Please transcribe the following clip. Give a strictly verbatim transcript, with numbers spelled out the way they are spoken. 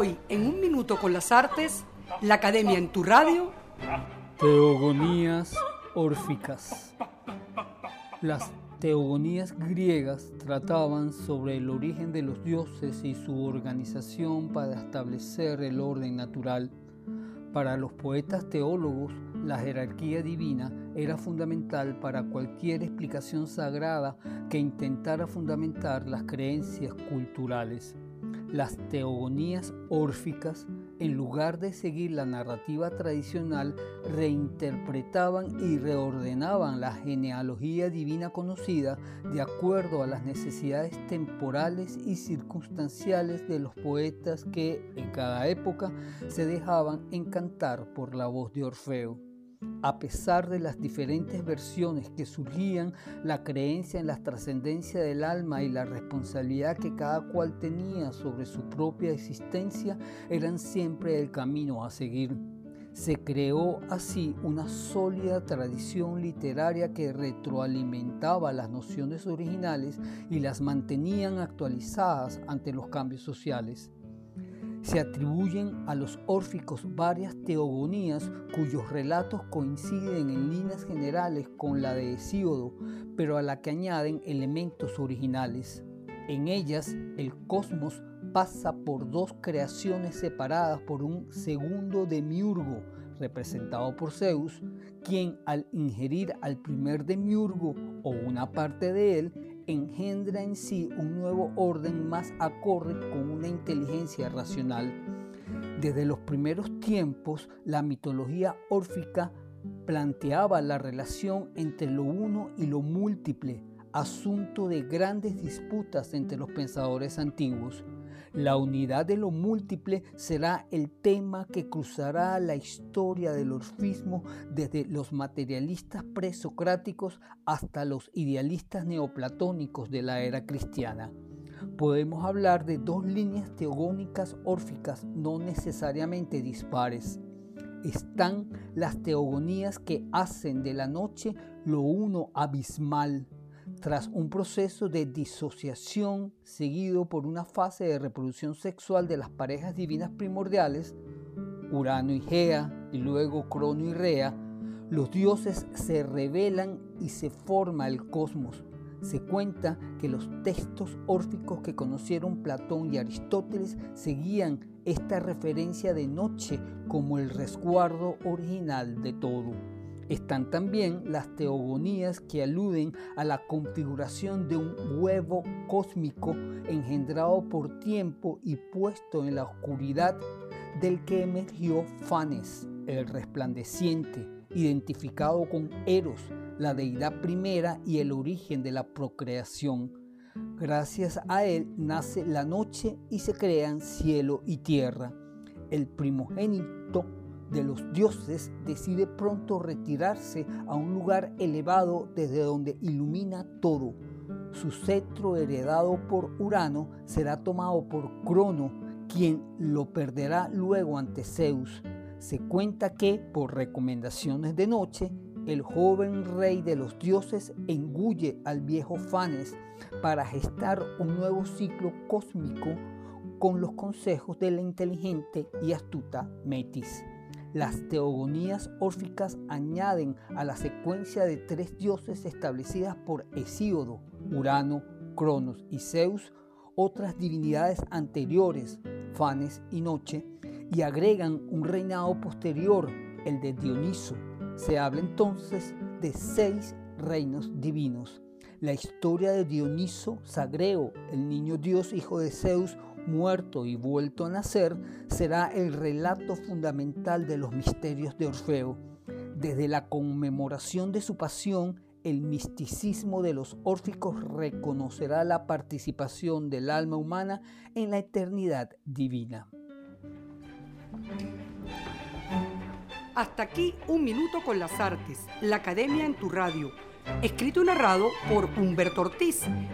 Hoy, en Un Minuto con las Artes, la Academia en tu radio. Teogonías órficas. Las teogonías griegas trataban sobre el origen de los dioses y su organización para establecer el orden natural. Para los poetas teólogos, la jerarquía divina era fundamental para cualquier explicación sagrada que intentara fundamentar las creencias culturales. Las teogonías órficas, en lugar de seguir la narrativa tradicional, reinterpretaban y reordenaban la genealogía divina conocida de acuerdo a las necesidades temporales y circunstanciales de los poetas que, en cada época, se dejaban encantar por la voz de Orfeo. A pesar de las diferentes versiones que surgían, la creencia en la trascendencia del alma y la responsabilidad que cada cual tenía sobre su propia existencia eran siempre el camino a seguir. Se creó así una sólida tradición literaria que retroalimentaba las nociones originales y las mantenían actualizadas ante los cambios sociales. Se atribuyen a los órficos varias teogonías cuyos relatos coinciden en líneas generales con la de Hesíodo, pero a la que añaden elementos originales. En ellas, el cosmos pasa por dos creaciones separadas por un segundo demiurgo, representado por Zeus, quien al ingerir al primer demiurgo o una parte de él, engendra en sí un nuevo orden más acorde con una inteligencia racional. Desde los primeros tiempos, la mitología órfica planteaba la relación entre lo uno y lo múltiple, asunto de grandes disputas entre los pensadores antiguos. La unidad de lo múltiple será el tema que cruzará la historia del orfismo desde los materialistas presocráticos hasta los idealistas neoplatónicos de la era cristiana. Podemos hablar de dos líneas teogónicas órficas no necesariamente dispares. Están las teogonías que hacen de la noche lo uno abismal, tras un proceso de disociación seguido por una fase de reproducción sexual de las parejas divinas primordiales, Urano y Gea, y luego Crono y Rea, los dioses se revelan y se forma el cosmos. Se cuenta que los textos órficos que conocieron Platón y Aristóteles seguían esta referencia de noche como el resguardo original de todo. Están también las teogonías que aluden a la configuración de un huevo cósmico engendrado por tiempo y puesto en la oscuridad, del que emergió Fanes, el resplandeciente, identificado con Eros, la deidad primera y el origen de la procreación. Gracias a él nace la noche y se crean cielo y tierra. El primogénito de los dioses decide pronto retirarse a un lugar elevado desde donde ilumina todo. Su cetro, heredado por Urano, será tomado por Crono, quien lo perderá luego ante Zeus. Se cuenta que, por recomendaciones de noche, el joven rey de los dioses engulle al viejo Fanes para gestar un nuevo ciclo cósmico con los consejos de la inteligente y astuta Metis. Las teogonías órficas añaden a la secuencia de tres dioses establecidas por Hesíodo, Urano, Cronos y Zeus, otras divinidades anteriores, Fanes y Noche, y agregan un reinado posterior, el de Dioniso. Se habla entonces de seis reinos divinos. La historia de Dioniso Sagreo, el niño dios hijo de Zeus, muerto y vuelto a nacer, será el relato fundamental de los misterios de Orfeo. Desde la conmemoración de su pasión, el misticismo de los órficos reconocerá la participación del alma humana en la eternidad divina. Hasta aquí Un Minuto con las Artes, la Academia en tu radio. Escrito y narrado por Humberto Ortiz